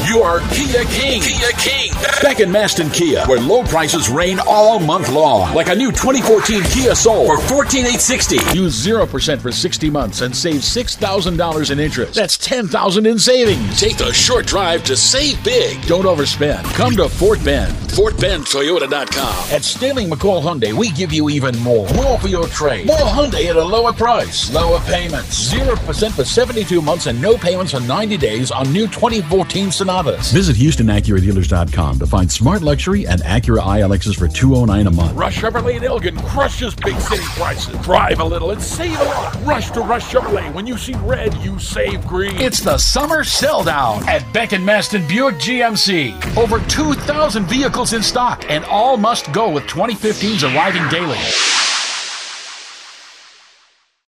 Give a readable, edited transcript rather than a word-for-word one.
your Kia King. Kia King. Beck and Maston Kia, where low prices reign all month long. Like a new 2014 Kia Soul for $14,860. Use 0% for 60 months and save $6,000 in interest. That's $10,000 in savings. Take the short drive to save big. Don't overspend. Come to Fort Bend. FortBendToyota.com. At Sterling McCall Hyundai, we give you even more. More for your trade. More Hyundai at a lower price. Lower payments. 0% for 72 months and no payments for 90 days on new 2014 Sonatas. Visit HoustonAcuraDealers.com to find smart luxury and Acura ILXs for $209 a month. Rush Chevrolet in Elgin crushes big city prices. Drive a little and save a lot. Rush to Rush Chevrolet. When you see red, you save green. It's the summer sell down at Beck and Maston Buick GMC. Over 2,000 vehicles in stock and all must go with 2015s arriving daily.